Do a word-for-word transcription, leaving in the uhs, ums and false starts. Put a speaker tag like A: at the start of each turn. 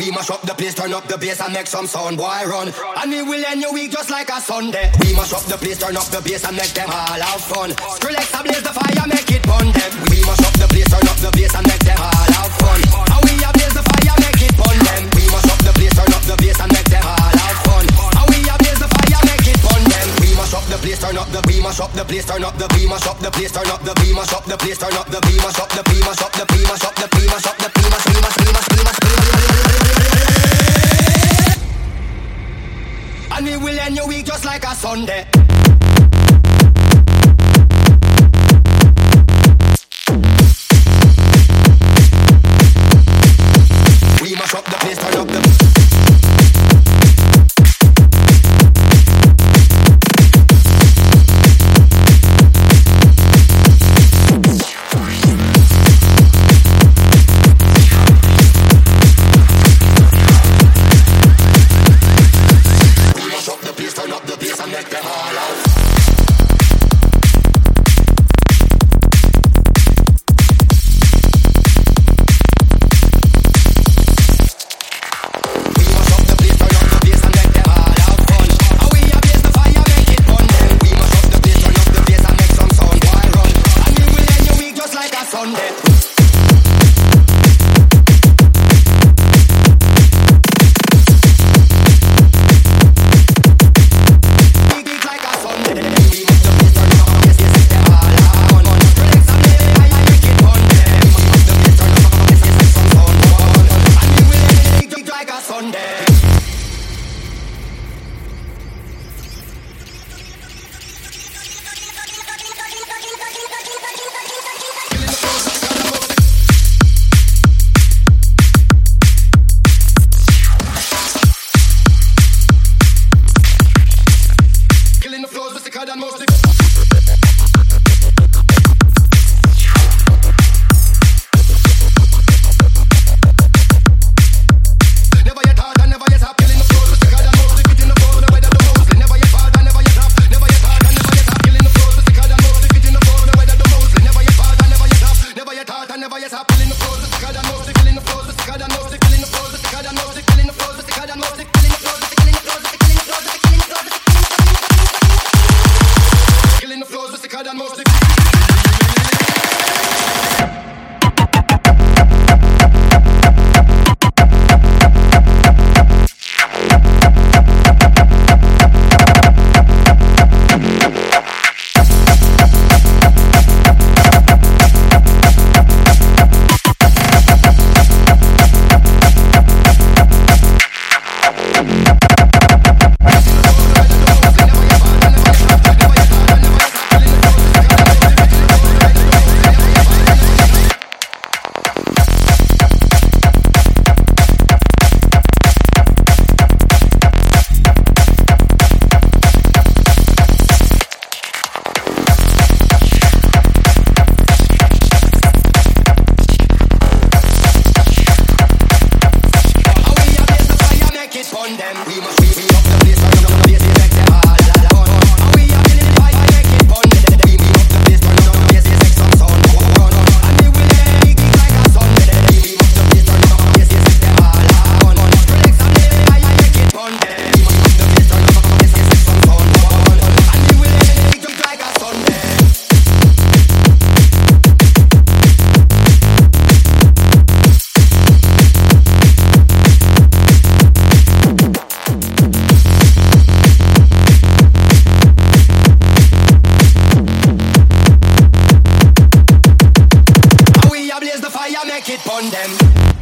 A: We mash up the place, turn up the bass and make some sound, boy run. And we will end your week just like a Sunday. We mash up the place, turn up the bass and make them all have fun. Skrillex ablaze the fire, make it burn them. We mash up the place, turn up the bass and make them all have fun. And we ablaze the fire, make it burn them. We mash up the place, turn up the bass and make them all have fun. And we ablaze the fire, make it burn them. We mash up the place, turn up the we mash up the place, turn up the we mash up the place, turn up the we mash up the place, turn up the we mash up the we mash up the we mash up the we mash up the we mash we mash we mash we mash we mash. And we will end your week just like a Sunday. We mash up the place, turn up the make it burn them.